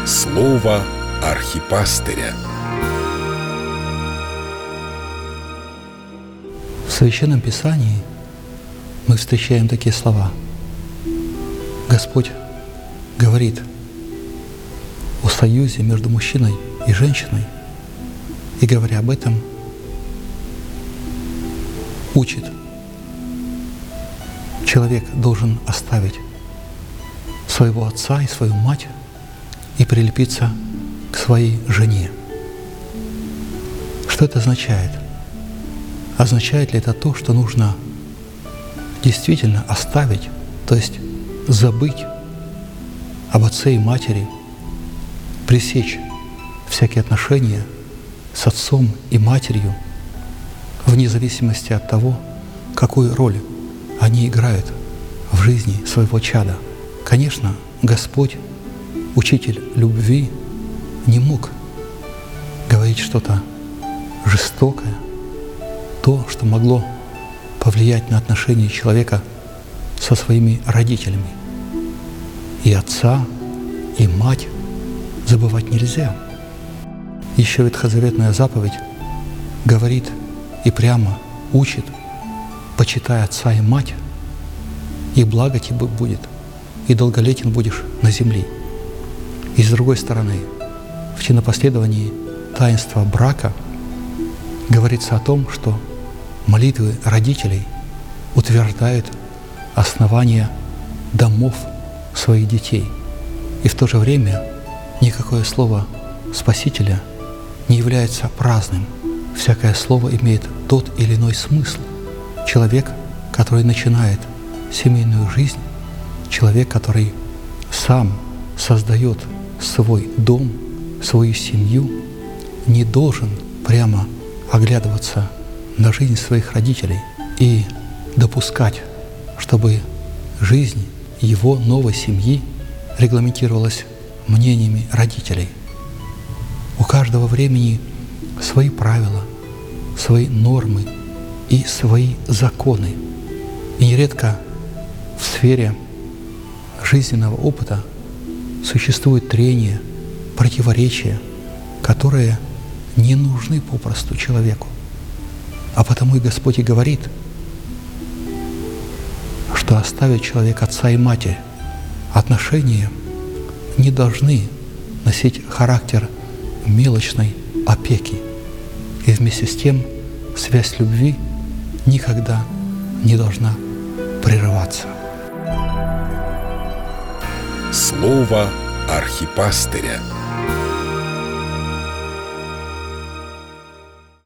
Слово архипастыря. В Священном Писании мы встречаем такие слова. Господь говорит о союзе между мужчиной и женщиной, и, говоря об этом, учит. Человек должен оставить своего отца и свою мать и прилепиться к своей жене. Что это означает? Означает ли это то, что нужно действительно оставить, то есть забыть об отце и матери, пресечь всякие отношения с отцом и матерью, вне зависимости от того, какую роль они играют в жизни своего чада? Конечно, Господь, Учитель любви, не мог говорить что-то жестокое, то, что могло повлиять на отношения человека со своими родителями. И отца, и мать забывать нельзя. Еще ветхозаветная заповедь говорит и прямо учит: почитай отца и мать, и благо тебе будет, и долголетен будешь на земле. И с другой стороны, в чинопоследовании таинства брака говорится о том, что молитвы родителей утверждают основание домов своих детей. И в то же время никакое слово Спасителя не является праздным. Всякое слово имеет тот или иной смысл. Человек, который начинает семейную жизнь, человек, который сам создает свой дом, свою семью, не должен прямо оглядываться на жизнь своих родителей и допускать, чтобы жизнь его новой семьи регламентировалась мнениями родителей. У каждого времени свои правила, свои нормы и свои законы. И нередко в сфере жизненного опыта существует трение, противоречия, которые не нужны попросту человеку. А потому и Господь и говорит, что оставит человек отца и матери. Отношения не должны носить характер мелочной опеки. И вместе с тем связь любви никогда не должна прерываться. Слово архипастыря.